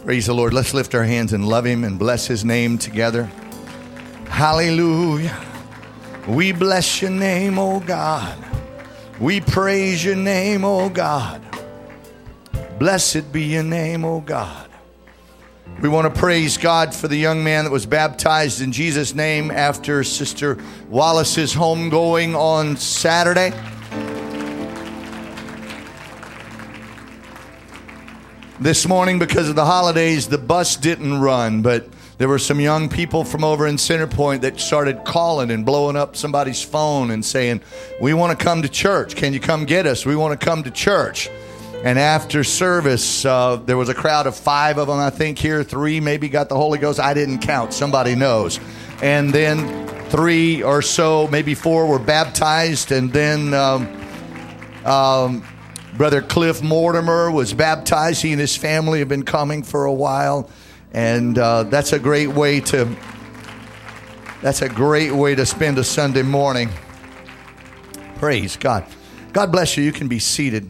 Praise the Lord. Let's lift our hands and love Him and bless His name together. Hallelujah. We bless your name, oh God. We praise your name, oh God. Blessed be your name, oh God. We want to praise God for the young man that was baptized in Jesus' name after Sister Wallace's homegoing on Saturday. This morning, because of the holidays, the bus didn't run, but there were some young people from over in Center Point that started calling and blowing up somebody's phone and saying, we want to come to church. Can you come get us? We want to come to church. And after service, there was a crowd of 5 of them, I think here. 3 maybe got the Holy Ghost. I didn't count. Somebody knows. And then 3 or so, maybe 4 were baptized. And then Brother Cliff Mortimer was baptized. He and his family have been coming for a while. And that's a great way to spend a Sunday morning. Praise God. God bless you. You can be seated.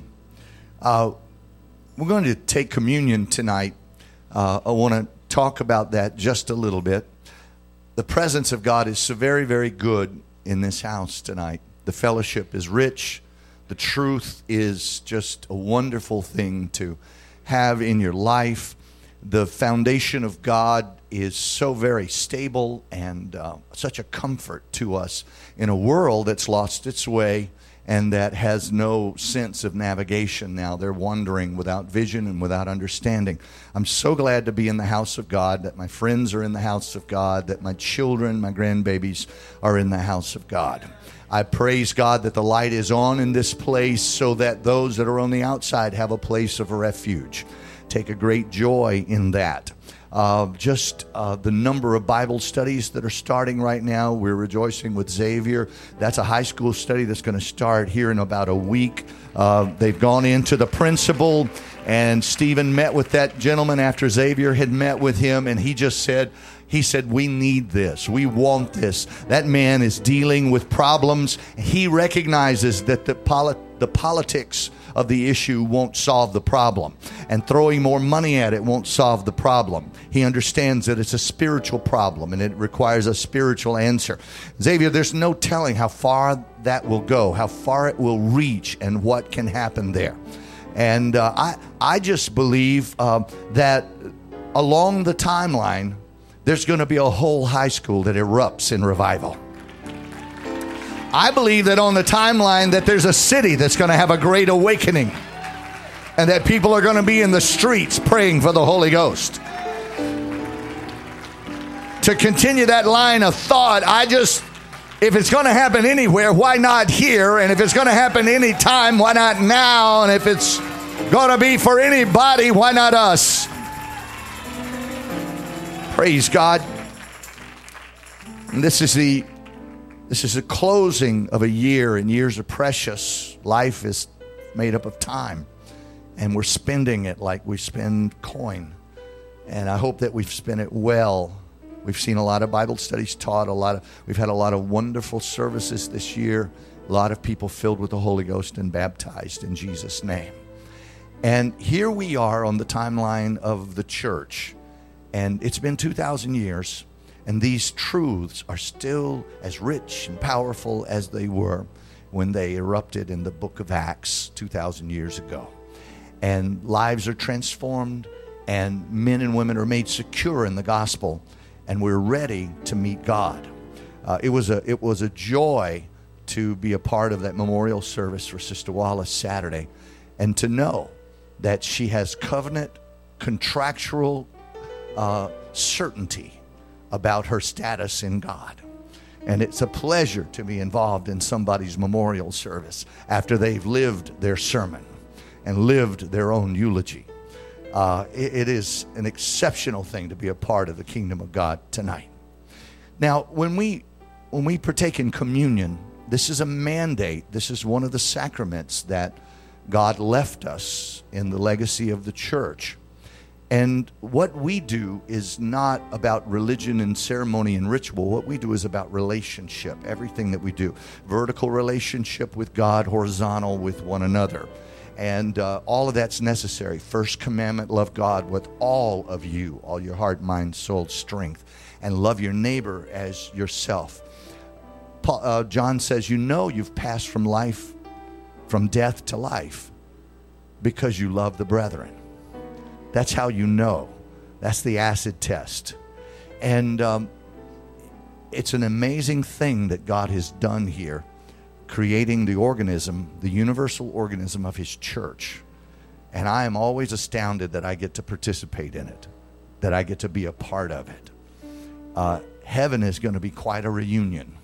We're going to take communion tonight. I want to talk about that just a little bit. The presence of God is so very, very good in this house tonight. The fellowship is rich. The truth is just a wonderful thing to have in your life. The foundation of God is so very stable and such a comfort to us in a world that's lost its way and that has no sense of navigation now. They're wandering without vision and without understanding. I'm so glad to be in the house of God, that my friends are in the house of God, that my children, my grandbabies are in the house of God. I praise God that the light is on in this place so that those that are on the outside have a place of refuge. Take a great joy in that. The number of Bible studies that are starting right now. We're rejoicing with Xavier. That's a high school study that's going to start here in about a week. They've gone into the principal, and Stephen met with that gentleman after Xavier had met with him, and he said, we need this. We want this. That man is dealing with problems. He recognizes that the politics of the issue won't solve the problem, and throwing more money at it won't solve the problem. He understands that it's a spiritual problem and it requires a spiritual answer. Xavier, there's no telling how far that will go, how far it will reach, and what can happen there. And I just believe that along the timeline, there's going to be a whole high school that erupts in revival. I believe that on the timeline that there's a city that's going to have a great awakening, and that people are going to be in the streets praying for the Holy Ghost. To continue that line of thought, if it's going to happen anywhere, why not here? And if it's going to happen anytime, why not now? And if it's going to be for anybody, why not us? Praise God. And this is the closing of a year, and years are precious. Life is made up of time, and we're spending it like we spend coin. And I hope that we've spent it well. We've seen a lot of Bible studies taught, we've had a lot of wonderful services this year, a lot of people filled with the Holy Ghost and baptized in Jesus' name. And here we are on the timeline of the church, and it's been 2,000 years. And these truths are still as rich and powerful as they were when they erupted in the book of Acts 2,000 years ago. And lives are transformed, and men and women are made secure in the gospel, and we're ready to meet God. It was a joy to be a part of that memorial service for Sister Wallace Saturday, and to know that she has covenant, contractual certainty about her status in God. And it's a pleasure to be involved in somebody's memorial service after they've lived their sermon and lived their own eulogy. It is an exceptional thing to be a part of the kingdom of God tonight. Now, when we partake in communion, this is a mandate. This is one of the sacraments that God left us in the legacy of the church. And what we do is not about religion and ceremony and ritual. What we do is about relationship, everything that we do. Vertical relationship with God, horizontal with one another. And all of that's necessary. First commandment, love God with all of you, all your heart, mind, soul, strength, and love your neighbor as yourself. John says, you know you've passed from death to life because you love the brethren. That's how you know. That's the acid test. And it's an amazing thing that God has done here, creating the organism, the universal organism of his church. And I am always astounded that I get to participate in it, that I get to be a part of it. Heaven is going to be quite a reunion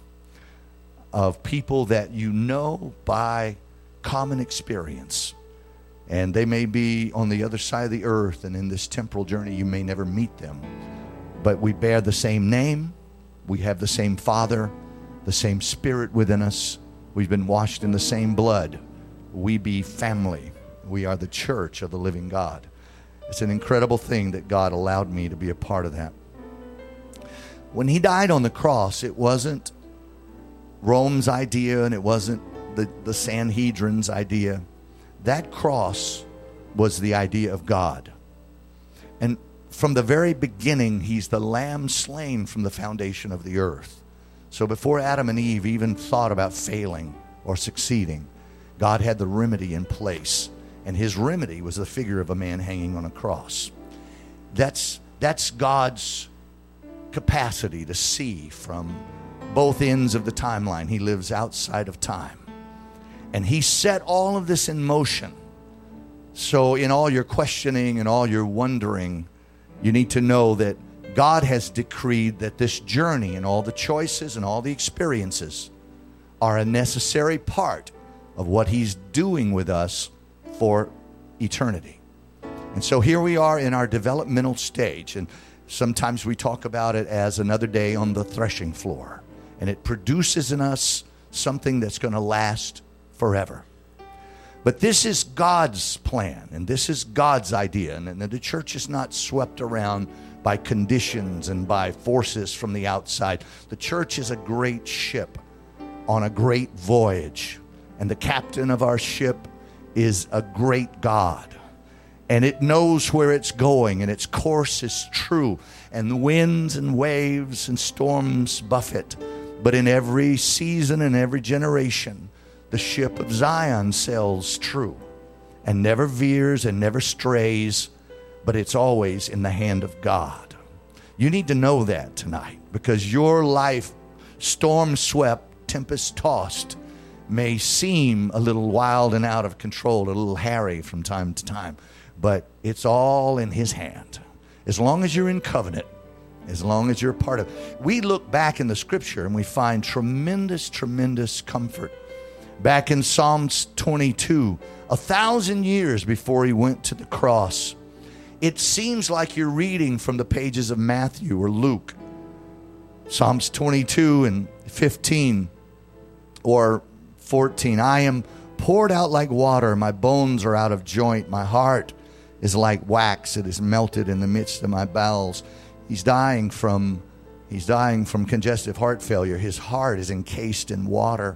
of people that you know by common experience. And they may be on the other side of the earth, and in this temporal journey you may never meet them. But we bear the same name. We have the same Father, the same Spirit within us. We've been washed in the same blood. We be family. We are the church of the living God. It's an incredible thing that God allowed me to be a part of that. When he died on the cross, it wasn't Rome's idea, and it wasn't the Sanhedrin's idea. That cross was the idea of God. And from the very beginning, he's the lamb slain from the foundation of the earth. So before Adam and Eve even thought about failing or succeeding, God had the remedy in place. And his remedy was the figure of a man hanging on a cross. That's God's capacity to see from both ends of the timeline. He lives outside of time. And he set all of this in motion. So in all your questioning and all your wondering, you need to know that God has decreed that this journey and all the choices and all the experiences are a necessary part of what he's doing with us for eternity. And so here we are in our developmental stage, and sometimes we talk about it as another day on the threshing floor. And it produces in us something that's going to last forever. But this is God's plan, and this is God's idea. And the church is not swept around by conditions and by forces from the outside. The church is a great ship on a great voyage. And the captain of our ship is a great God. And it knows where it's going, and its course is true. And the winds and waves and storms buffet. But in every season and every generation, the ship of Zion sails true and never veers and never strays, but it's always in the hand of God. You need to know that tonight, because your life, storm-swept, tempest-tossed, may seem a little wild and out of control, a little hairy from time to time, but it's all in his hand. As long as you're in covenant, as long as you're a part of it. We look back in the scripture and we find tremendous, tremendous comfort. Back in Psalms 22, 1,000 years before he went to the cross, it seems like you're reading from the pages of Matthew or Luke. Psalms 22 and 15 or 14. I am poured out like water. My bones are out of joint. My heart is like wax. It is melted in the midst of my bowels. He's dying from congestive heart failure. His heart is encased in water.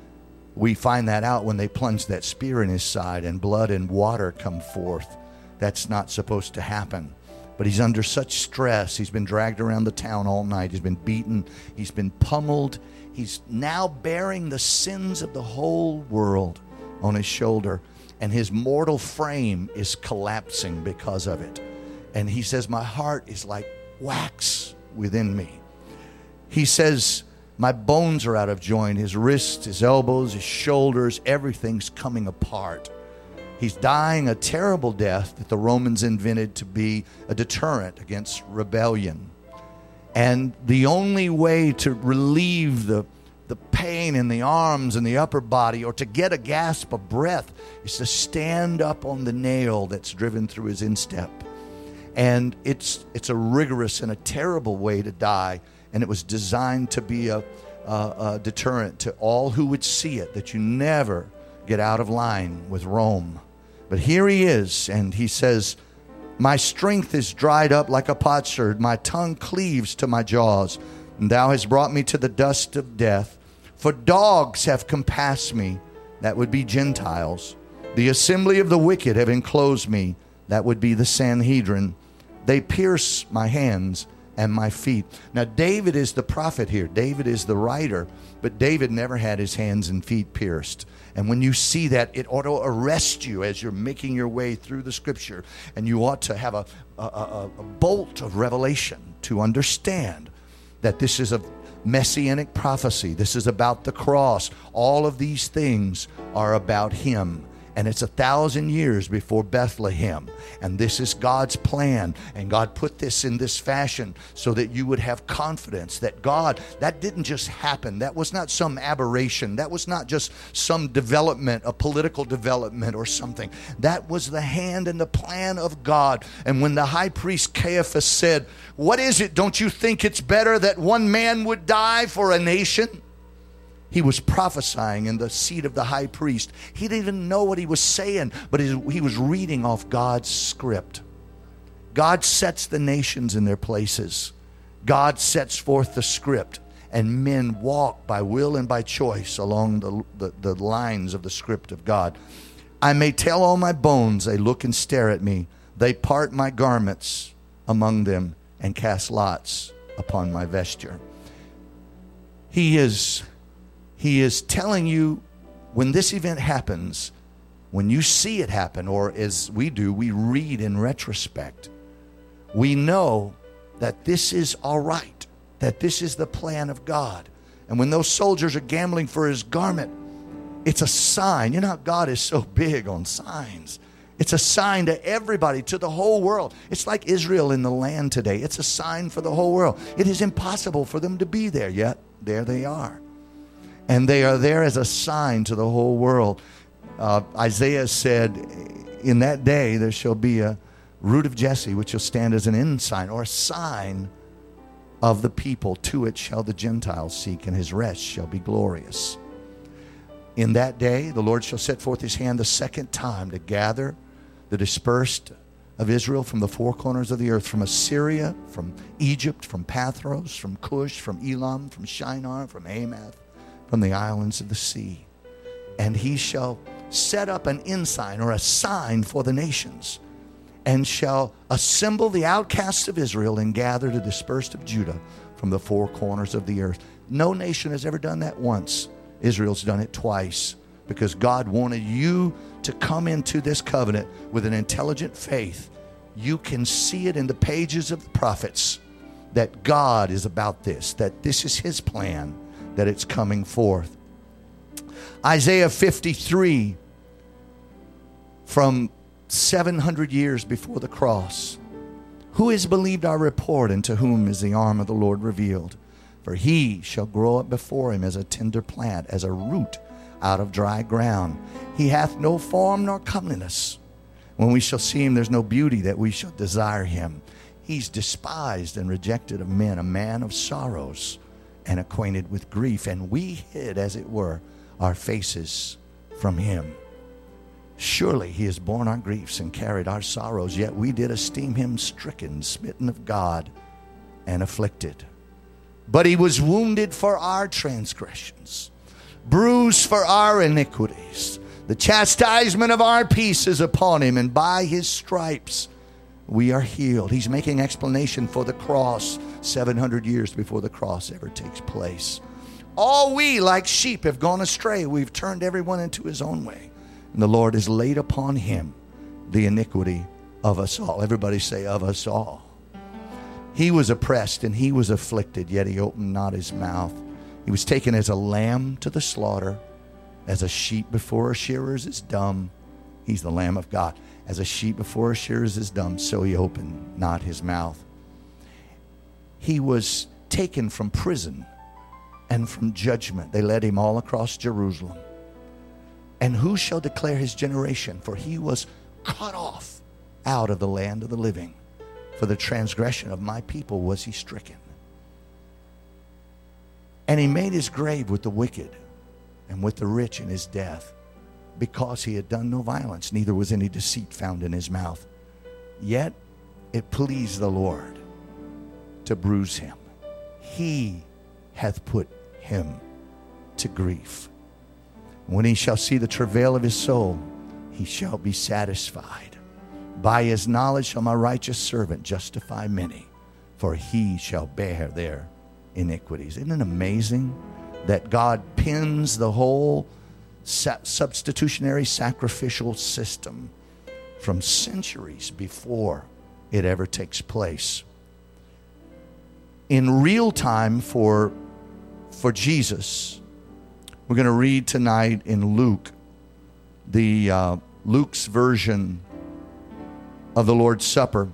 We find that out when they plunge that spear in his side and blood and water come forth. That's not supposed to happen. But he's under such stress. He's been dragged around the town all night. He's been beaten. He's been pummeled. He's now bearing the sins of the whole world on his shoulder. And his mortal frame is collapsing because of it. And he says, my heart is like wax within me. He says, my bones are out of joint. His wrists, his elbows, his shoulders, everything's coming apart. He's dying a terrible death that the Romans invented to be a deterrent against rebellion. And the only way to relieve the pain in the arms and the upper body, or to get a gasp of breath, is to stand up on the nail that's driven through his instep. And it's a rigorous and a terrible way to die. And it was designed to be a deterrent to all who would see it, that you never get out of line with Rome. But here he is, and he says, my strength is dried up like a potsherd. My tongue cleaves to my jaws. And thou hast brought me to the dust of death. For dogs have compassed me, that would be Gentiles, The assembly of the wicked have enclosed me. That would be the Sanhedrin. They pierce my hands and my feet. Now, David is the prophet here. David is the writer. But David never had his hands and feet pierced. And when you see that, it ought to arrest you as you're making your way through the Scripture. And you ought to have a bolt of revelation to understand that this is a messianic prophecy. This is about the cross. All of these things are about Him. And it's 1,000 years before Bethlehem. And this is God's plan. And God put this in this fashion so that you would have confidence that God, that didn't just happen. That was not some aberration. That was not just some development, a political development or something. That was the hand and the plan of God. And when the high priest Caiaphas said, "What is it? Don't you think it's better that one man would die for a nation?" He was prophesying in the seat of the high priest. He didn't even know what he was saying, but he was reading off God's script. God sets the nations in their places. God sets forth the script, and men walk by will and by choice along the lines of the script of God. I may tell all my bones, they look and stare at me. They part my garments among them and cast lots upon my vesture. He is telling you, when this event happens, when you see it happen, or as we do, we read in retrospect, we know that this is all right, that this is the plan of God. And when those soldiers are gambling for his garment, it's a sign. You know how God is so big on signs. It's a sign to everybody, to the whole world. It's like Israel in the land today. It's a sign for the whole world. It is impossible for them to be there, yet there they are. And they are there as a sign to the whole world. Isaiah said, in that day there shall be a root of Jesse, which shall stand as an ensign, or a sign of the people. To it shall the Gentiles seek, and his rest shall be glorious. In that day the Lord shall set forth his hand the second time to gather the dispersed of Israel from the four corners of the earth, from Assyria, from Egypt, from Pathros, from Cush, from Elam, from Shinar, from Hamath, from the islands of the sea. And he shall set up an ensign, or a sign, for the nations, and shall assemble the outcasts of Israel and gather the dispersed of Judah from the four corners of the earth. No nation has ever done that once. Israel's done it twice, because God wanted you to come into this covenant with an intelligent faith. You can see it in the pages of the prophets that God is about this, that this is his plan, that it's coming forth. Isaiah 53, from 700 years before the cross. Who has believed our report, and to whom is the arm of the Lord revealed? For he shall grow up before him as a tender plant, as a root out of dry ground. He hath no form nor comeliness. When we shall see him, there's no beauty that we shall desire him. He's despised and rejected of men, a man of sorrows and acquainted with grief. And we hid, as it were, our faces from him. Surely he has borne our griefs and carried our sorrows, yet we did esteem him stricken, smitten of God, and afflicted. But he was wounded for our transgressions, bruised for our iniquities. The chastisement of our peace is upon him, and by his stripes we are healed. He's making explanation for the cross 700 years before the cross ever takes place. All we like sheep have gone astray. We've turned everyone into his own way. And the Lord has laid upon him the iniquity of us all. Everybody say, of us all. He was oppressed and he was afflicted, yet he opened not his mouth. He was taken as a lamb to the slaughter, as a sheep before her shearers is dumb. He's the Lamb of God. As a sheep before her shearers is dumb, so he opened not his mouth. He was taken from prison and from judgment. They led him all across Jerusalem. And who shall declare his generation? For he was cut off out of the land of the living. For the transgression of my people was he stricken. And he made his grave with the wicked and with the rich in his death, because he had done no violence, neither was any deceit found in his mouth. Yet it pleased the Lord to bruise him. He hath put him to grief. When he shall see the travail of his soul, he shall be satisfied. By his knowledge shall my righteous servant justify many, for he shall bear their iniquities. Isn't it amazing that God pins the whole substitutionary sacrificial system from centuries before it ever takes place? In real time for Jesus, we're going to read tonight in Luke, Luke's version of the Lord's Supper.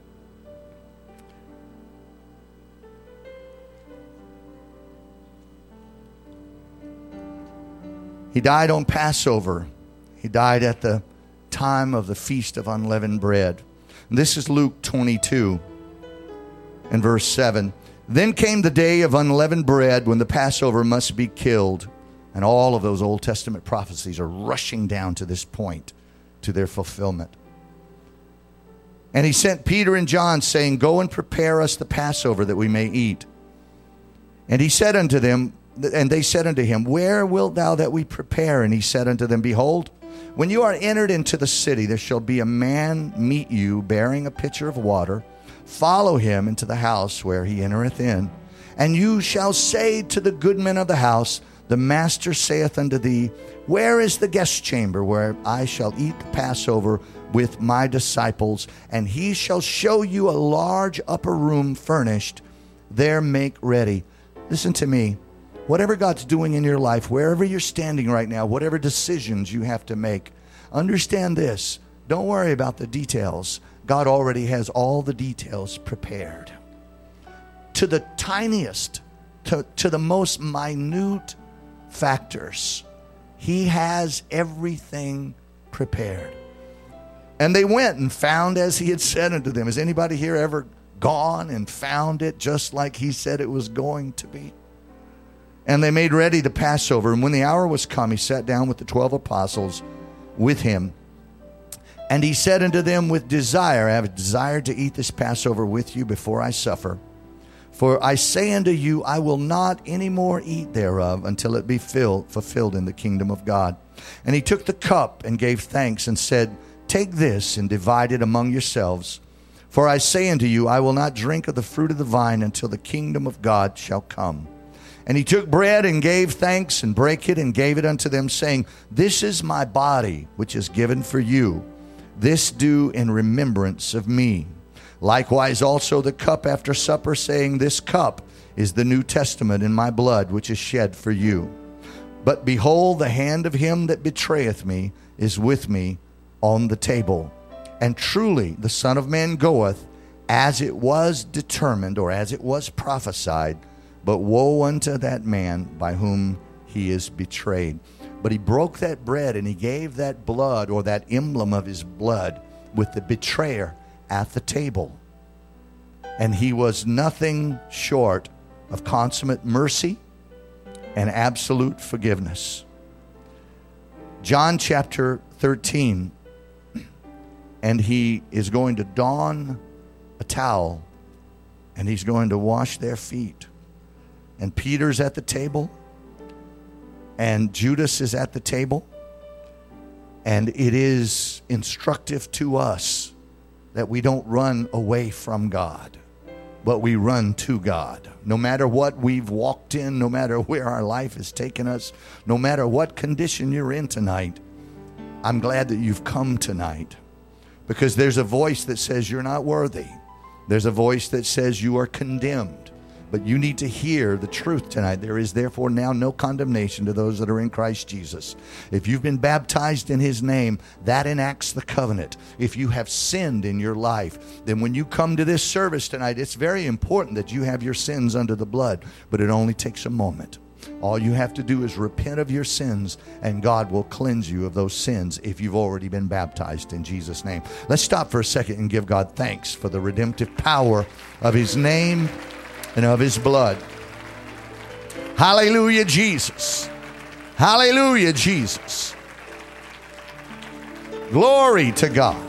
He died on Passover. He died at the time of the Feast of Unleavened Bread. This is Luke 22 and verse 7. Then came the day of unleavened bread when the Passover must be killed. And all of those Old Testament prophecies are rushing down to this point, to their fulfillment. And he sent Peter and John, saying, Go and prepare us the Passover that we may eat. And he said unto them, and they said unto him, Where wilt thou that we prepare? And he said unto them, Behold, when you are entered into the city, there shall be a man meet you, bearing a pitcher of water. Follow him into the house where he entereth in. And you shall say to the goodman of the house, The master saith unto thee, Where is the guest chamber where I shall eat the Passover with my disciples? And he shall show you a large upper room furnished. There make ready. Listen to me. Whatever God's doing in your life, wherever you're standing right now, whatever decisions you have to make, understand this. Don't worry about the details. God already has all the details prepared. To the tiniest, to the most minute factors, he has everything prepared. And they went and found as he had said unto them. Has anybody here ever gone and found it just like he said it was going to be? And they made ready the Passover. And when the hour was come, he sat down with the 12 apostles with him. And he said unto them, With desire, I have desired to eat this Passover with you before I suffer. For I say unto you, I will not any more eat thereof until it be fulfilled in the kingdom of God. And he took the cup and gave thanks and said, Take this and divide it among yourselves. For I say unto you, I will not drink of the fruit of the vine until the kingdom of God shall come. And he took bread and gave thanks and brake it and gave it unto them, saying, This is my body, which is given for you. This do in remembrance of me. Likewise also the cup after supper, saying, This cup is the New Testament in my blood, which is shed for you. But behold, the hand of him that betrayeth me is with me on the table. And truly the Son of Man goeth, as it was determined, or as it was prophesied. But woe unto that man by whom he is betrayed. But he broke that bread and he gave that blood, or that emblem of his blood, with the betrayer at the table. And he was nothing short of consummate mercy and absolute forgiveness. John chapter 13, and he is going to don a towel and he's going to wash their feet. And Peter's at the table, and Judas is at the table. And it is instructive to us that we don't run away from God, but we run to God. No matter what we've walked in, no matter where our life has taken us, no matter what condition you're in tonight, I'm glad that you've come tonight, because there's a voice that says you're not worthy. There's a voice that says you are condemned. But you need to hear the truth tonight. There is therefore now no condemnation to those that are in Christ Jesus. If you've been baptized in his name, that enacts the covenant. If you have sinned in your life, then when you come to this service tonight, it's very important that you have your sins under the blood. But it only takes a moment. All you have to do is repent of your sins, and God will cleanse you of those sins if you've already been baptized in Jesus' name. Let's stop for a second and give God thanks for the redemptive power of his name and of his blood. Hallelujah, Jesus. Hallelujah, Jesus. Glory to God.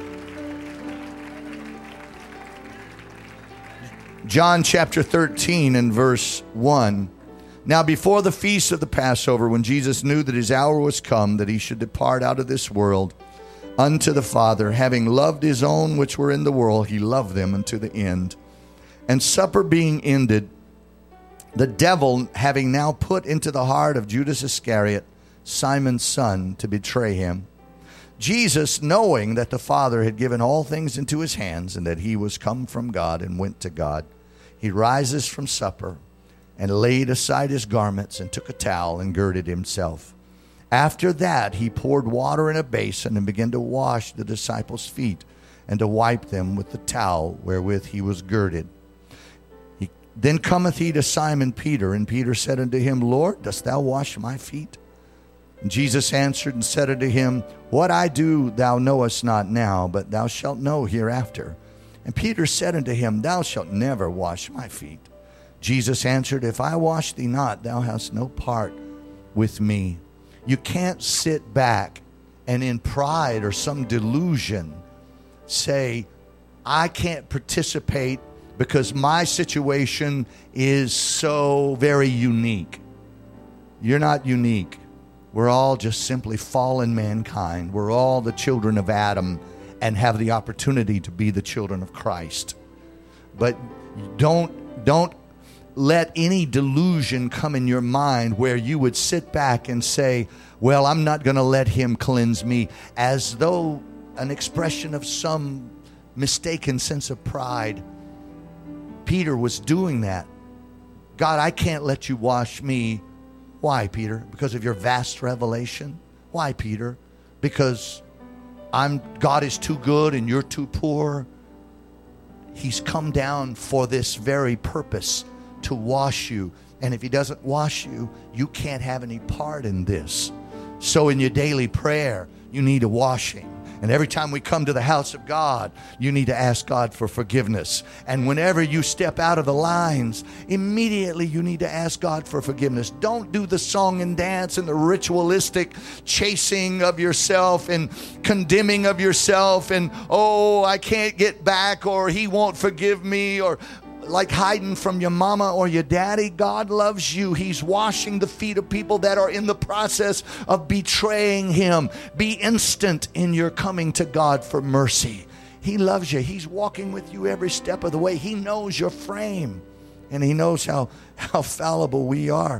John chapter 13 and verse 1. Now before the feast of the Passover, when Jesus knew that his hour was come, that he should depart out of this world unto the Father, having loved his own which were in the world, he loved them unto the end. And supper being ended, the devil having now put into the heart of Judas Iscariot, Simon's son, to betray him, Jesus, knowing that the Father had given all things into his hands, and that he was come from God and went to God, he rises from supper, and laid aside his garments, and took a towel, and girded himself. After that he poured water in a basin, and began to wash the disciples' feet, and to wipe them with the towel wherewith he was girded. Then cometh he to Simon Peter, and Peter said unto him, Lord, dost thou wash my feet? And Jesus answered and said unto him, What I do thou knowest not now, but thou shalt know hereafter. And Peter said unto him, Thou shalt never wash my feet. Jesus answered, If I wash thee not, thou hast no part with me. You can't sit back and in pride or some delusion say, I can't participate because my situation is so very unique. You're not unique. We're all just simply fallen mankind. We're all the children of Adam and have the opportunity to be the children of Christ. But don't let any delusion come in your mind where you would sit back and say, well, I'm not going to let him cleanse me, as though an expression of some mistaken sense of pride. Peter was doing that. God, I can't let you wash me. Why, Peter? Because of your vast revelation? Why, Peter? Because God is too good and you're too poor? He's come down for this very purpose, to wash you. And if he doesn't wash you, you can't have any part in this. So in your daily prayer, you need a washing. And every time we come to the house of God, you need to ask God for forgiveness. And whenever you step out of the lines, immediately you need to ask God for forgiveness. Don't do the song and dance and the ritualistic chasing of yourself and condemning of yourself and, oh, I can't get back, or he won't forgive me, or like hiding from your mama or your daddy. God loves you. He's washing the feet of people that are in the process of betraying him. Be instant in your coming to God for mercy. He loves you. He's walking with you every step of the way. He knows your frame, and he knows how fallible we are.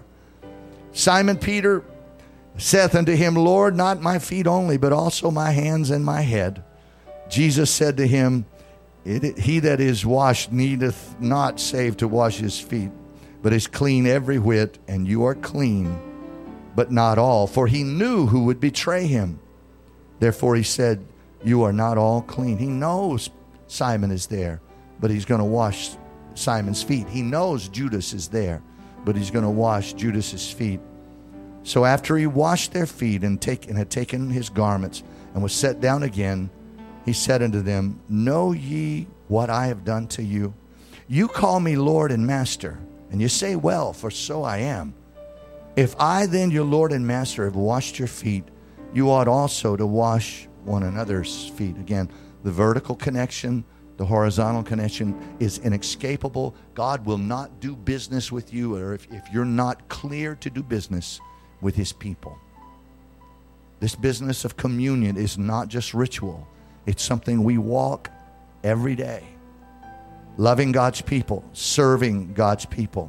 Simon Peter saith unto him, Lord, not my feet only, but also my hands and my head. Jesus said to him, He that is washed needeth not save to wash his feet, but is clean every whit, and you are clean, but not all. For he knew who would betray him. Therefore he said, you are not all clean. He knows Simon is there, but he's going to wash Simon's feet. He knows Judas is there, but he's going to wash Judas's feet. So after he washed their feet and had taken his garments and was set down again, he said unto them, know ye what I have done to you? You call me Lord and Master, and you say, well, for so I am. If I then, your Lord and Master, have washed your feet, you ought also to wash one another's feet. Again, the vertical connection, the horizontal connection is inescapable. God will not do business with you, or if you're not clear to do business with his people. This business of communion is not just ritual. It's something we walk every day. Loving God's people, serving God's people.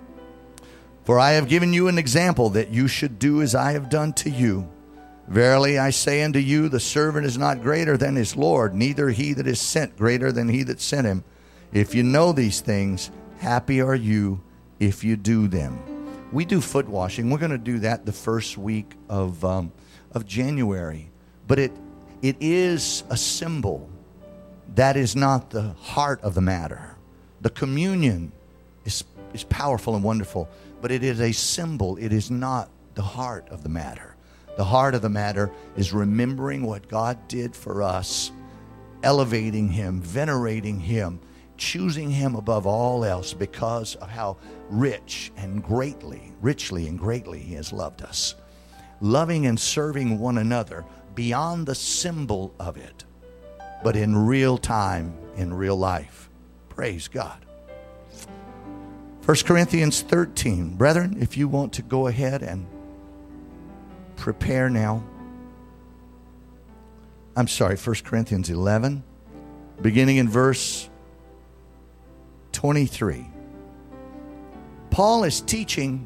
For I have given you an example that you should do as I have done to you. Verily I say unto you, the servant is not greater than his Lord, neither he that is sent greater than he that sent him. If you know these things, happy are you if you do them. We do foot washing. We're going to do that the first week of January. But it is a symbol. That is not the heart of the matter. The communion is powerful and wonderful, but it is a symbol. It is not the heart of the matter. The heart of the matter is remembering what God did for us, elevating him, venerating him, choosing him above all else because of how richly and greatly he has loved us. Loving and serving one another beyond the symbol of it, but in real time, in real life. Praise God. 1 Corinthians 13. Brethren, if you want to go ahead and prepare now. I'm sorry, 1 Corinthians 11, beginning in verse 23. Paul is teaching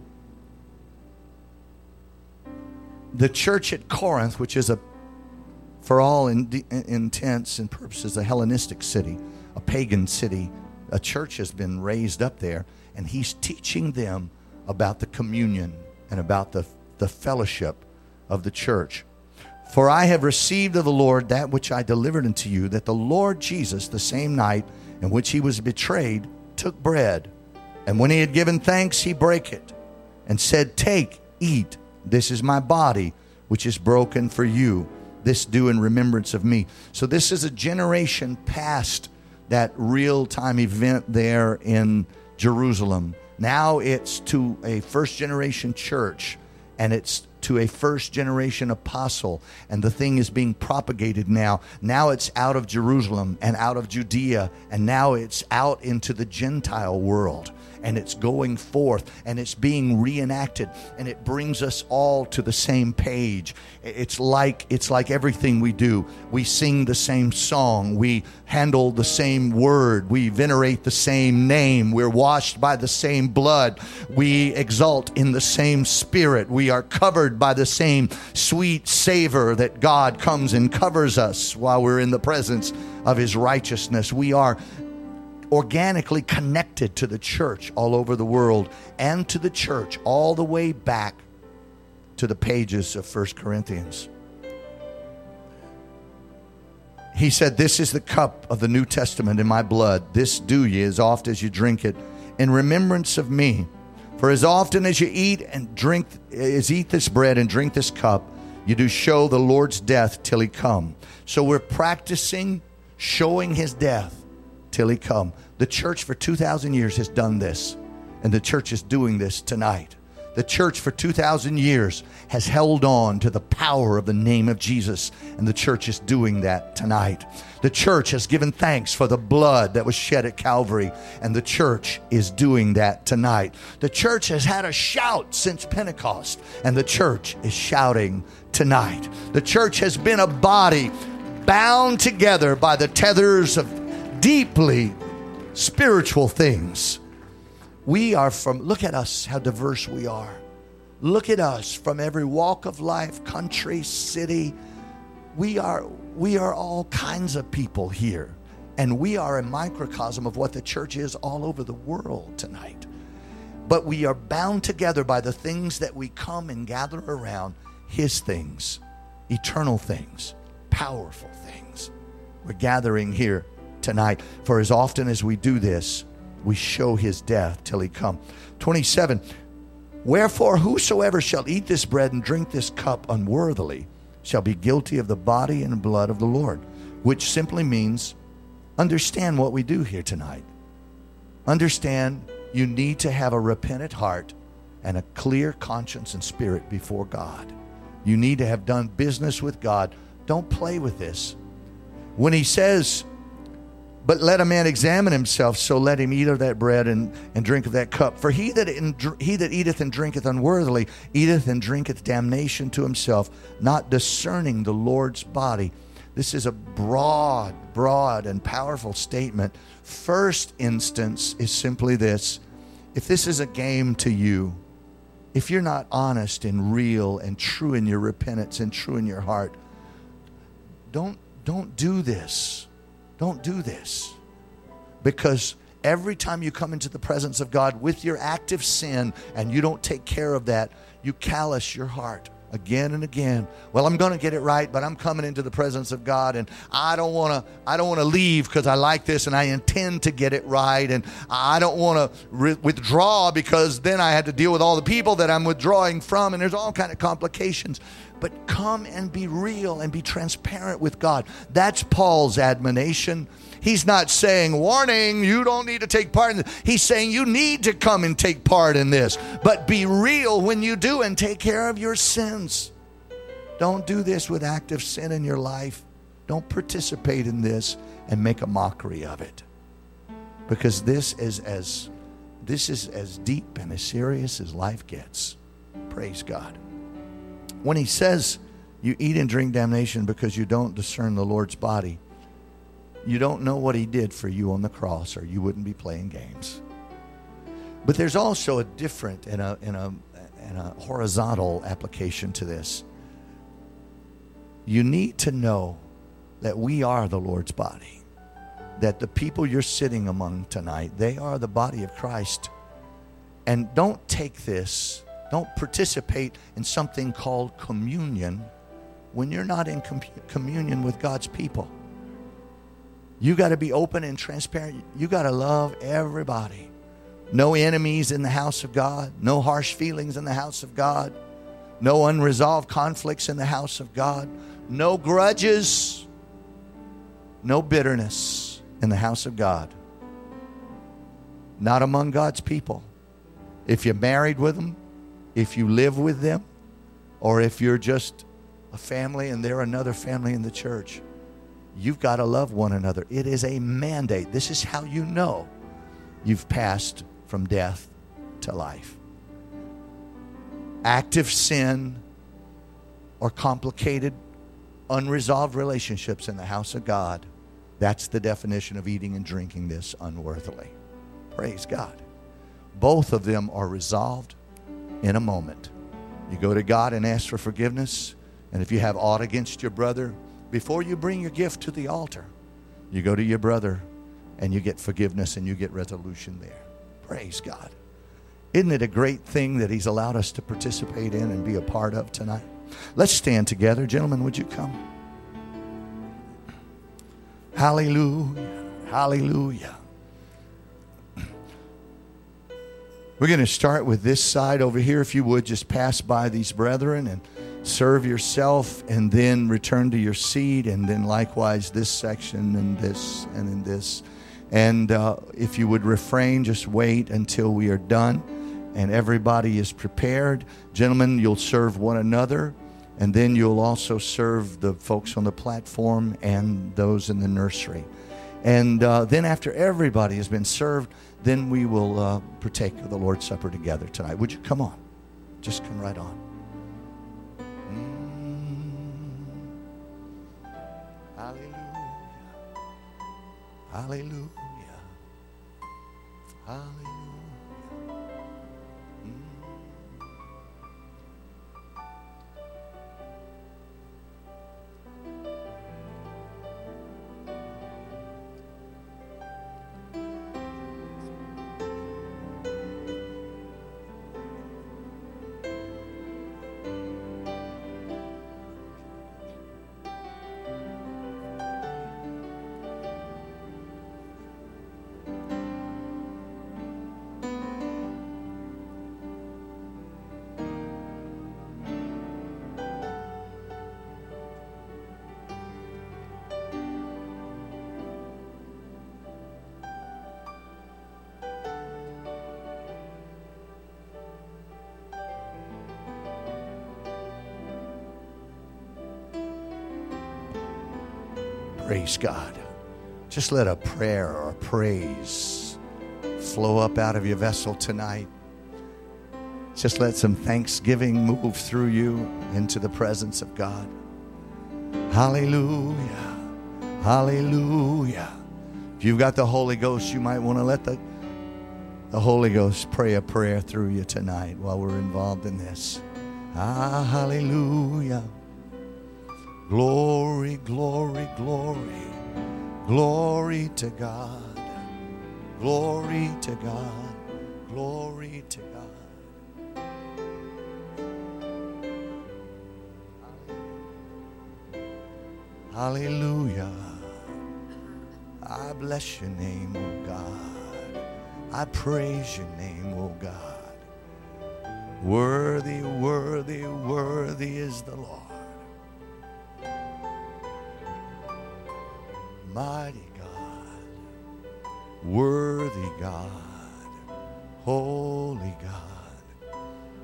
the church at Corinth, which is for all intents and purposes, a Hellenistic city, a pagan city. A church has been raised up there, and he's teaching them about the communion and about the fellowship of the church. For I have received of the Lord that which I delivered unto you, that the Lord Jesus, the same night in which he was betrayed, took bread. And when he had given thanks, he brake it, and said, Take, eat, this is my body, which is broken for you. This do in remembrance of me. So this is a generation past that real-time event there in Jerusalem. Now it's to a first-generation church, and it's to a first-generation apostle, and the thing is being propagated now. Now it's out of Jerusalem and out of Judea, and now it's out into the Gentile world. And it's going forth, and it's being reenacted, and it brings us all to the same page. It's like everything we do. We sing the same song. We handle the same word. We venerate the same name. We're washed by the same blood. We exult in the same spirit. We are covered by the same sweet savor that God comes and covers us while we're in the presence of his righteousness. We are organically connected to the church all over the world, and to the church all the way back to the pages of 1 Corinthians. He said, This is the cup of the New Testament in my blood. This do ye as oft as you drink it in remembrance of me. For as often as you eat this bread and drink this cup, you do show the Lord's death till he come. So we're practicing showing his death till he come. The church for 2,000 years has done this, and the church is doing this tonight. The church for 2,000 years has held on to the power of the name of Jesus, and the church is doing that tonight. The church has given thanks for the blood that was shed at Calvary, and the church is doing that tonight. The church has had a shout since Pentecost, and the church is shouting tonight. The church has been a body bound together by the tethers of deeply spiritual things. Look at us, how diverse we are. Look at us from every walk of life, country, city. We are all kinds of people here. And we are a microcosm of what the church is all over the world tonight. But we are bound together by the things that we come and gather around, his things, eternal things, powerful things. We're gathering here tonight. For as often as we do this, we show his death till he come. 27, wherefore whosoever shall eat this bread and drink this cup unworthily shall be guilty of the body and blood of the Lord. Which simply means, understand what we do here tonight. Understand you need to have a repentant heart and a clear conscience and spirit before God. You need to have done business with God. Don't play with this. When he says, but let a man examine himself, so let him eat of that bread and drink of that cup. For he that eateth and drinketh unworthily eateth and drinketh damnation to himself, not discerning the Lord's body. This is a broad and powerful statement. First instance is simply this. If this is a game to you, if you're not honest and real and true in your repentance and true in your heart, don't do this. Don't do this. Because every time you come into the presence of God with your active sin and you don't take care of that, you callous your heart again and again. Well, I'm going to get it right, but I'm coming into the presence of God, and I don't want to leave because I like this and I intend to get it right, and I don't want to withdraw because then I had to deal with all the people that I'm withdrawing from, and there's all kind of complications. But come and be real and be transparent with God. That's Paul's admonition. He's not saying, warning, you don't need to take part in this. He's saying you need to come and take part in this. But be real when you do and take care of your sins. Don't do this with active sin in your life. Don't participate in this and make a mockery of it. Because this is as deep and as serious as life gets. Praise God. When he says You eat and drink damnation because you don't discern the Lord's body. You don't know what he did for you on the cross, or you wouldn't be playing games. But there's also a different and a horizontal application to this. You need to know that we are the Lord's body. That the people you're sitting among tonight, they are the body of Christ. And don't take this, don't participate in something called communion when you're not in communion with God's people. You got to be open and transparent. You got to love everybody. No enemies in the house of God. No harsh feelings in the house of God. No unresolved conflicts in the house of God. No grudges. No bitterness in the house of God. Not among God's people. If you're married with them, if you live with them, or if you're just a family and they're another family in the church, you've got to love one another. It is a mandate. This is how you know you've passed from death to life. Active sin or complicated, unresolved relationships in the house of God, that's the definition of eating and drinking this unworthily. Praise God. Both of them are resolved in a moment. You go to God and ask for forgiveness, and if you have aught against your brother, before you bring your gift to the altar, you go to your brother and you get forgiveness and you get resolution there. Praise God. Isn't it a great thing that he's allowed us to participate in and be a part of tonight? Let's stand together. Gentlemen, would you come? Hallelujah. Hallelujah. We're going to start with this side over here. If you would, just pass by these brethren and serve yourself, and then return to your seat, and then likewise this section and this and then this. And if you would refrain, just wait until we are done and everybody is prepared. Gentlemen, you'll serve one another, and then you'll also serve the folks on the platform and those in the nursery. And then after everybody has been served, then we will partake of the Lord's Supper together tonight. Would you come on? Just come right on. Hallelujah. Hallelujah. Hallelujah. Praise God. Just let a prayer or a praise flow up out of your vessel tonight. Just let some thanksgiving move through you into the presence of God. Hallelujah. Hallelujah. If you've got the Holy Ghost, you might want to let the Holy Ghost pray a prayer through you tonight while we're involved in this. Hallelujah. Glory, glory, glory. Glory to God. Glory to God. Glory to God. Hallelujah. I bless your name, O God. I praise your name, O God. Worthy, worthy, worthy is the Lord. Mighty God, worthy God, holy God.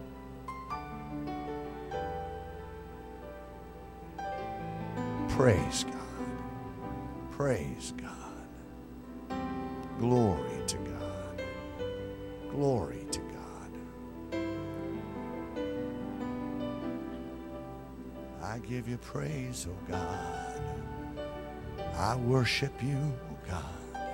Praise God, praise God, glory to God, glory to God. I give give you praise, oh God. I worship you, oh God.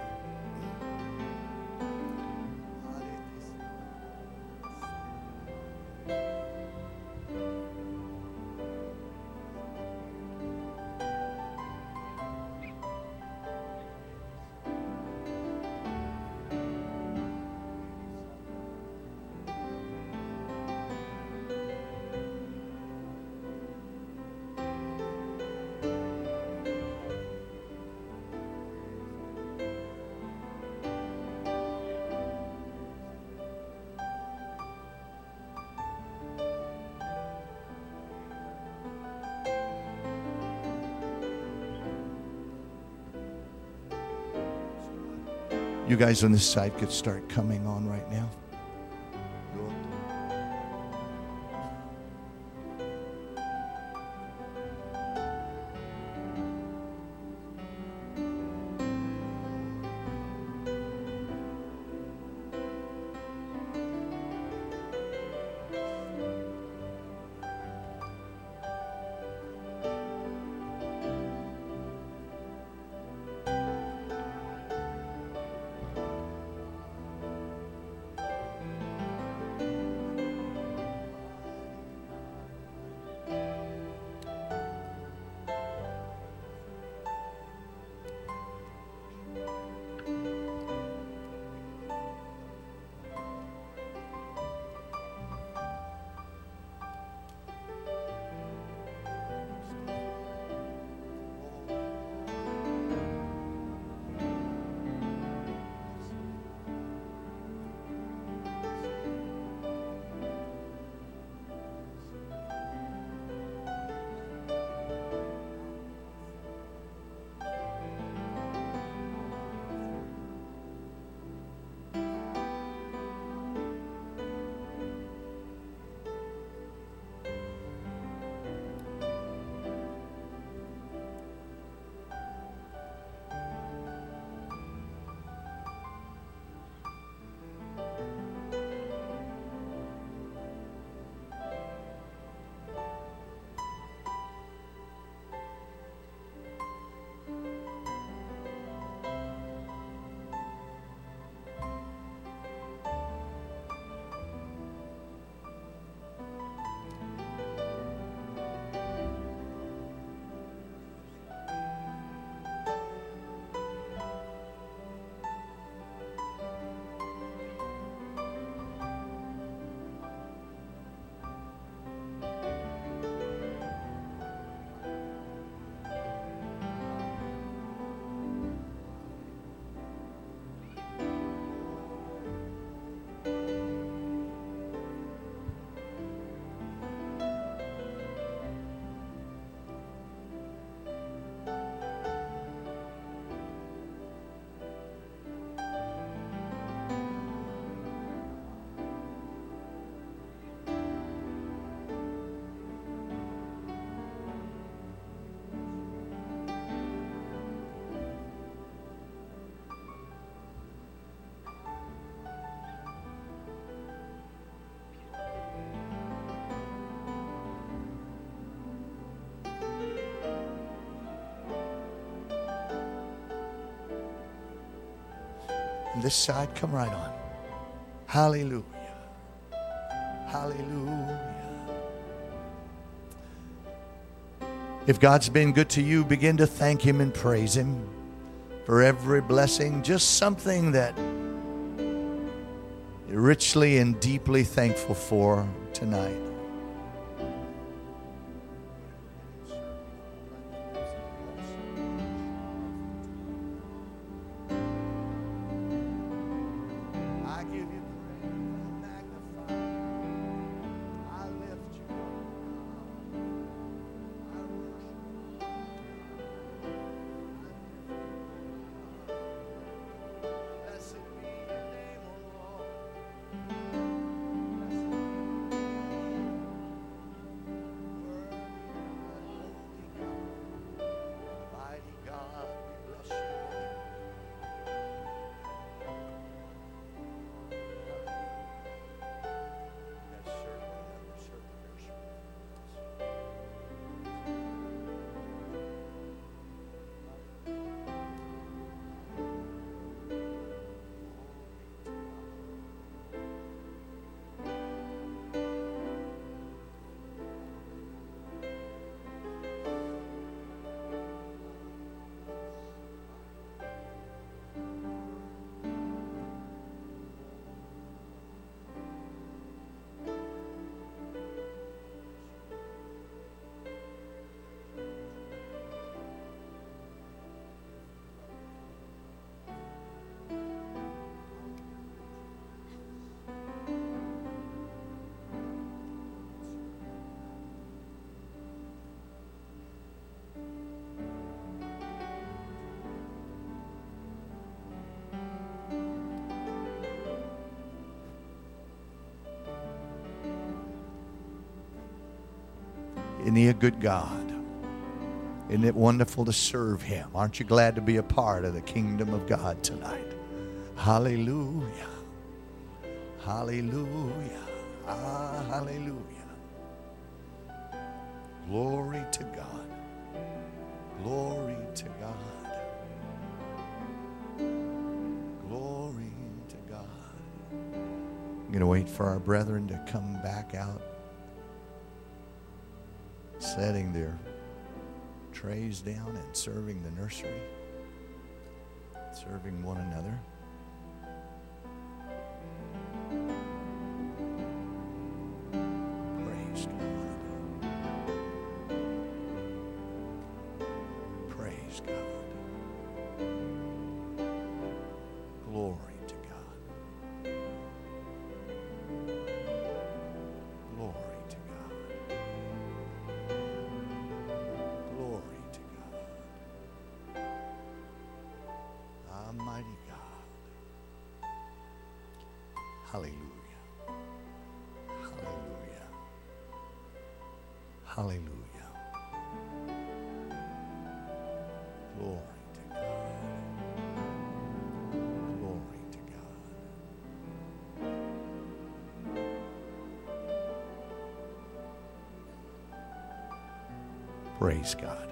You guys on this side could start coming on right now. This side, come right on. Hallelujah. Hallelujah. If God's been good to you, begin to thank Him and praise Him for every blessing. Just something that you're richly and deeply thankful for tonight. Isn't He a good God? Isn't it wonderful to serve Him? Aren't you glad to be a part of the kingdom of God tonight? Hallelujah. Hallelujah. Ah, hallelujah. Glory to God. Glory to God. Glory to God. I'm going to wait for our brethren to come back out, setting their trays down and serving the nursery, serving one another. Praise God. Praise God. Glory to God. Glory to God. Glory to God. Almighty God. Hallelujah. Hallelujah. Hallelujah. Glory to God. Glory to God. Praise God.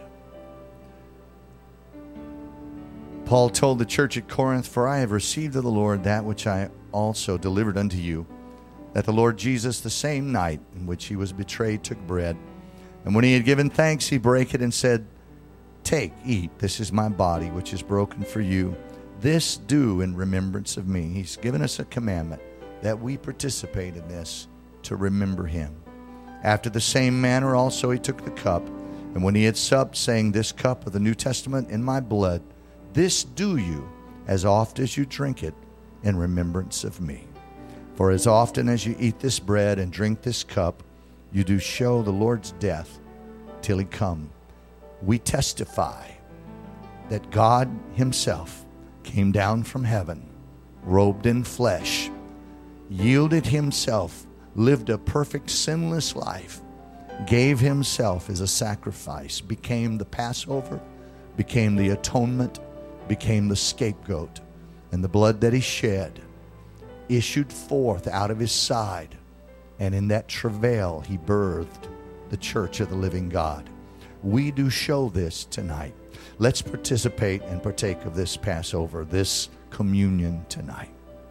Paul told the church at Corinth, "For I have received of the Lord that which I also delivered unto you, that the Lord Jesus, the same night in which he was betrayed, took bread. And when he had given thanks, he brake it and said, Take, eat, this is my body, which is broken for you. This do in remembrance of me." He's given us a commandment that we participate in this to remember him. After the same manner also he took the cup, and when he had supped, saying, "This cup of the New Testament in my blood, this do you as oft as you drink it in remembrance of me. For as often as you eat this bread and drink this cup, you do show the Lord's death till he come." We testify that God himself came down from heaven, robed in flesh, yielded himself, lived a perfect sinless life, gave himself as a sacrifice, became the Passover, became the atonement, became the scapegoat, and the blood that he shed issued forth out of his side, and in that travail he birthed the church of the living God. We do show this tonight. Let's participate and partake of this Passover, this communion tonight.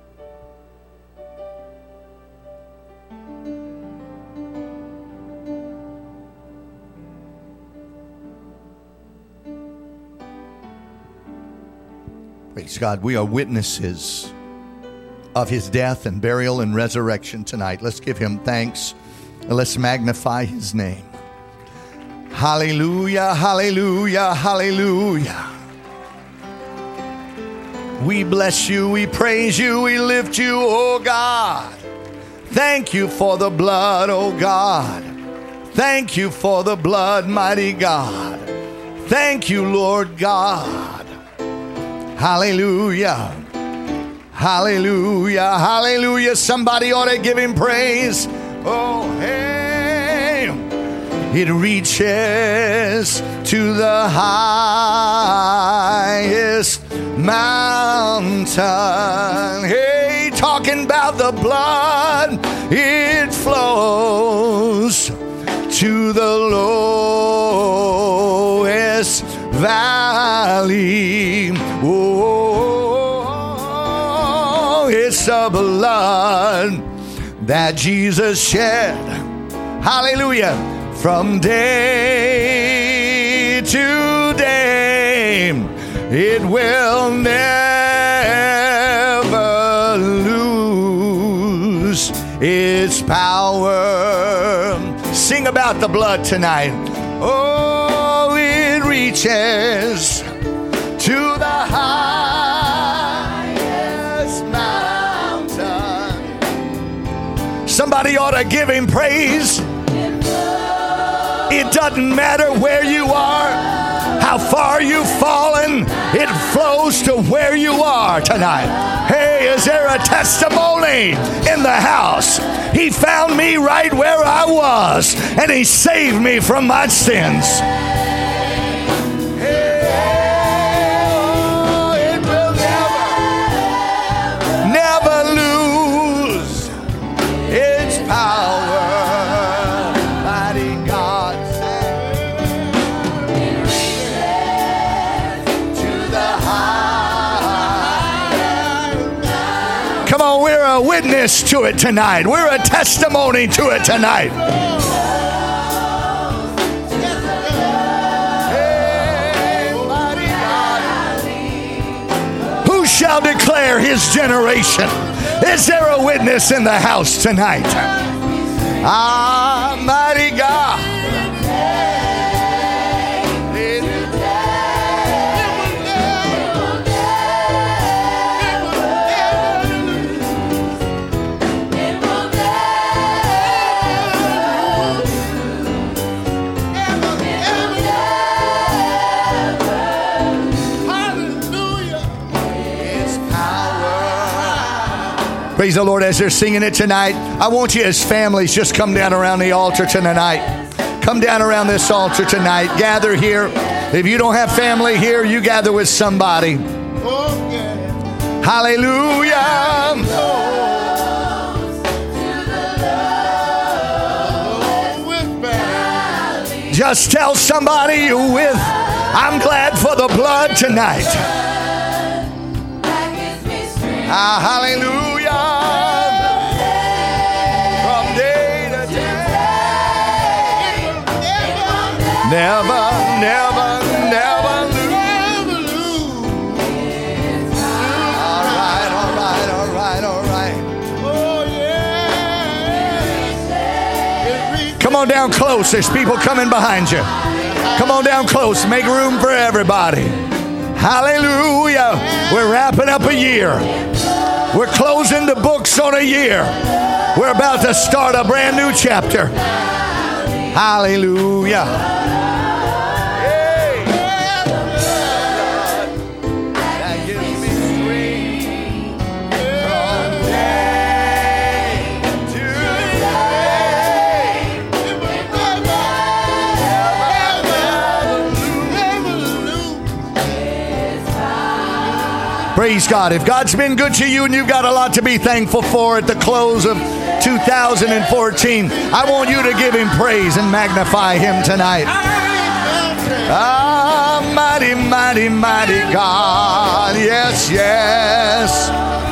Praise God. We are witnesses of his death and burial and resurrection tonight. Let's give him thanks and let's magnify his name. Hallelujah, hallelujah, hallelujah. We bless you, we praise you, we lift you, oh God. Thank you for the blood, oh God. Thank you for the blood, mighty God. Thank you, Lord God. Hallelujah. Hallelujah, hallelujah. Somebody ought to give him praise. Oh, hey. It reaches to the highest mountain. Hey, talking about the blood, it flows to the lowest valley. Oh, it's the blood that Jesus shed. Hallelujah. From day to day, it will never lose its power. Sing about the blood tonight. Oh, it reaches to the highest mountain. Somebody ought to give him praise. It doesn't matter where you are, how far you've fallen, it flows to where you are tonight. Hey, is there a testimony in the house? He found me right where I was, and he saved me from my sins. It will never lose its power. Mighty God said, it reaches to the high. Come on, we're a witness to it tonight. We're a testimony to it tonight. Shall declare his generation. Is there a witness in the house tonight? Ah, mighty God. Praise the Lord. As they're singing it tonight, I want you as families just come down around the altar tonight. Come down around this altar tonight. Gather here. If you don't have family here, you gather with somebody. Hallelujah. Just tell somebody you're with. I'm glad for the blood tonight. Ah, hallelujah. From day to day. Never, never, never lose. All right, all right, all right, all right. Oh, yeah. Come on down close. There's people coming behind you. Come on down close. Make room for everybody. Hallelujah. We're wrapping up a year. We're closing the books on a year. We're about to start a brand new chapter. Hallelujah. Hey. That gives me strength from day to day. Praise God. If God's been good to you and you've got a lot to be thankful for at the close of 2014, I want you to give him praise and magnify him tonight. Ah, mighty, mighty, mighty God. Yes, yes.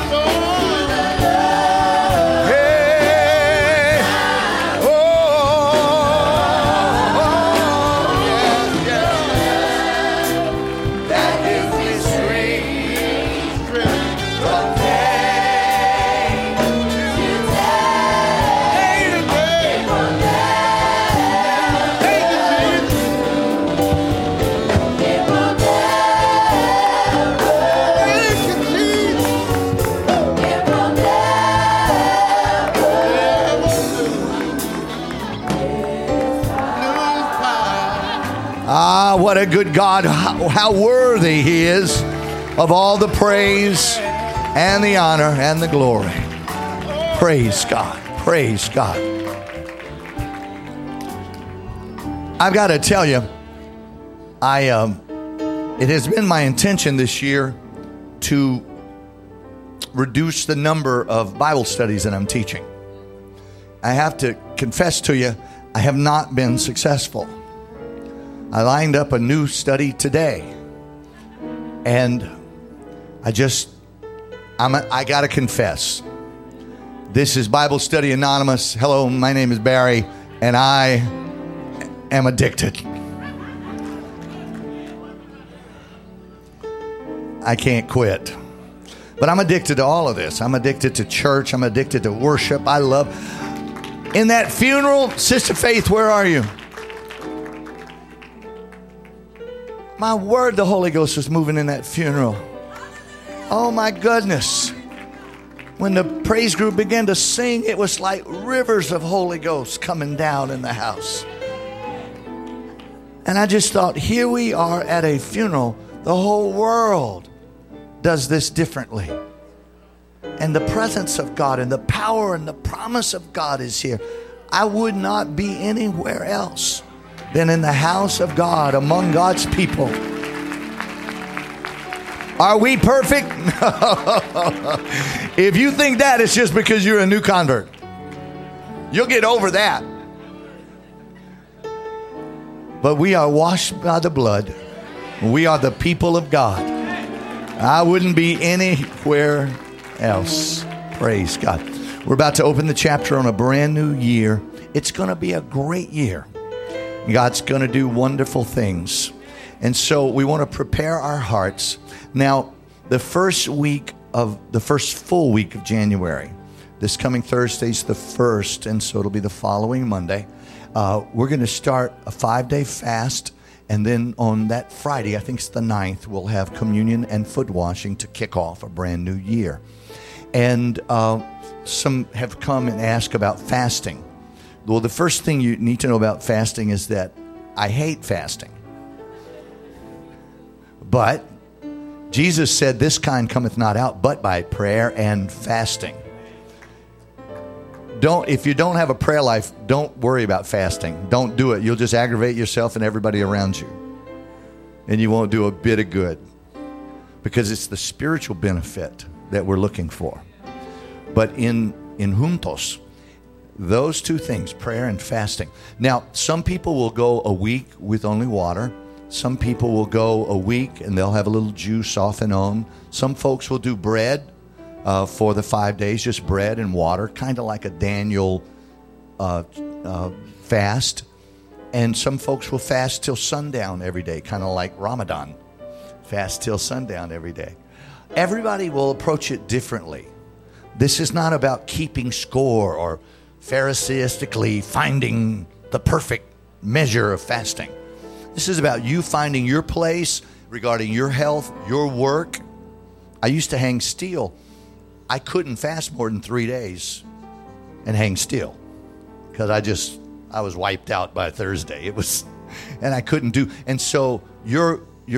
Ah, what a good God. How worthy he is of all the praise and the honor and the glory. Praise God. Praise God. I've got to tell you, it has been my intention this year to reduce the number of Bible studies that I'm teaching. I have to confess to you, I have not been successful. I lined up a new study today, and I got to confess, this is Bible Study Anonymous. Hello, my name is Barry, and I am addicted. I can't quit. But I'm addicted to all of this. I'm addicted to church. I'm addicted to worship. I love. In that funeral, Sister Faith, where are you? My word, the Holy Ghost was moving in that funeral. Oh my goodness. When the praise group began to sing, it was like rivers of Holy Ghost coming down in the house. And I just thought, here we are at a funeral. The whole world does this differently. and the presence of God and the power and the promise of God is here, I would not be anywhere else than in the house of God, among God's people. Are we perfect? If you think that, it's just because you're a new convert. You'll get over that. But we are washed by the blood. We are the people of God. I wouldn't be anywhere else. Praise God. We're about to open the chapter on a brand new year. It's going to be a great year. God's going to do wonderful things. And so we want to prepare our hearts. Now, the first full week of January, this coming Thursday's the 1st, and so it'll be the following Monday. We're going to start a 5-day fast, and then on that Friday, I think it's the 9th, we'll have communion and foot washing to kick off a brand new year. And some have come and asked about fasting. Well, the first thing you need to know about fasting is that I hate fasting. But Jesus said, this kind cometh not out but by prayer and fasting. If you don't have a prayer life, don't worry about fasting. Don't do it. You'll just aggravate yourself and everybody around you. And you won't do a bit of good. Because it's the spiritual benefit that we're looking for. But in juntos, those two things, prayer and fasting. Now, some people will go a week with only water. Some people will go a week and they'll have a little juice off and on. Some folks will do bread for the 5 days, just bread and water, kind of like a Daniel fast. And some folks will fast till sundown every day, kind of like Ramadan. Fast till sundown every day. Everybody will approach it differently. This is not about keeping score or pharisaistically finding the perfect measure of fasting. This is about you finding your place regarding your health, your work. I used to hang steel. I couldn't fast more than 3 days and hang still because I was wiped out by Thursday. And I couldn't do. And so your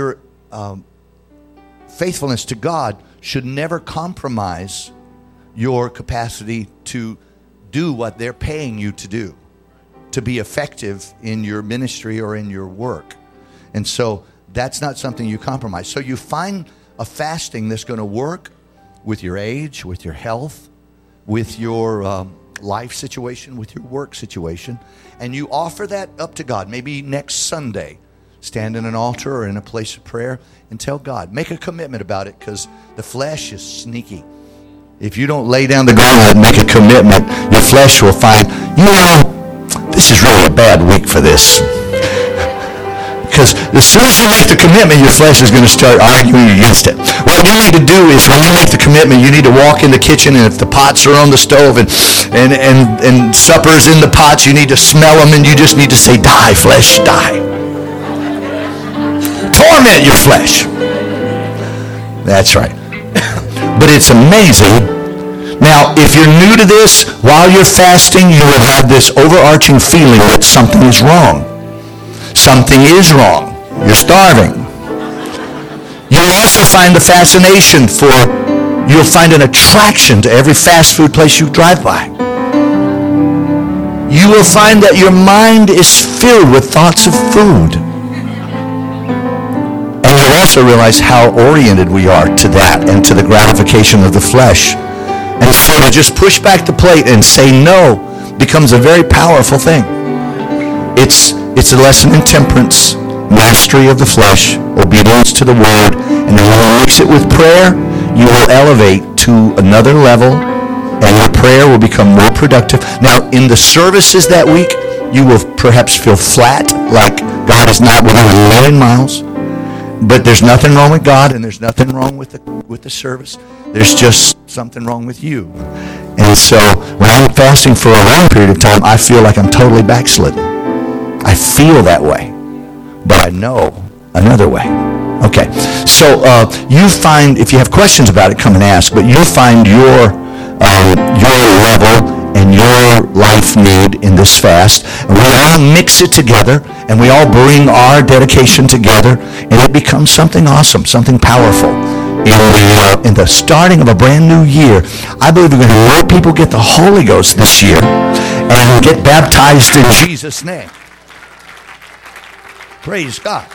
faithfulness to God should never compromise your capacity to do what they're paying you to do, to be effective in your ministry or in your work. And so that's not something you compromise. So you find a fasting that's going to work with your age, with your health, with your life situation, with your work situation, and you offer that up to God. Maybe next Sunday, stand in an altar or in a place of prayer and tell God. Make a commitment about it because the flesh is sneaky. If you don't lay down the gauntlet and make a commitment, your flesh will find, this is really a bad week for this. Because as soon as you make the commitment, your flesh is going to start arguing against it. What you need to do is when you make the commitment, you need to walk in the kitchen, and if the pots are on the stove and supper's in the pots, you need to smell them, and you just need to say, die, flesh, die. Torment your flesh. That's right. But it's amazing. Now, if you're new to this, while you're fasting, you will have this overarching feeling that something is wrong. Something is wrong. You're starving. You'll also find the fascination you'll find an attraction to every fast food place you drive by. You will find that your mind is filled with thoughts of food. Also realize how oriented we are to that and to the gratification of the flesh. And so to just push back the plate and say no becomes a very powerful thing. It's a lesson in temperance, mastery of the flesh, obedience to the word, and then when you mix it with prayer, you will elevate to another level and your prayer will become more productive. Now, in the services that week, you will perhaps feel flat, like God is not within 11 miles. But there's nothing wrong with God, and there's nothing wrong with the service. There's just something wrong with you. And so when I'm fasting for a long period of time, I feel like I'm totally backslidden. I feel that way. But I know another way. Okay. So you find, if you have questions about it, come and ask. But you'll find your level and your life need in this fast. And we all mix it together, and we all bring our dedication together, and it becomes something awesome, something powerful. in the starting of a brand new year. I believe we're going to have more people get the Holy Ghost this year and get baptized in Jesus' name. Praise God.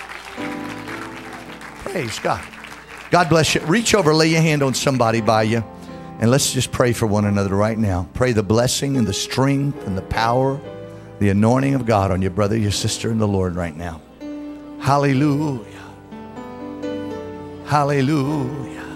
Praise God. God bless you. Reach over, lay your hand on somebody by you, and let's just pray for one another right now. Pray the blessing and the strength and the power, the anointing of God on your brother, your sister in the Lord right now. Hallelujah. Hallelujah.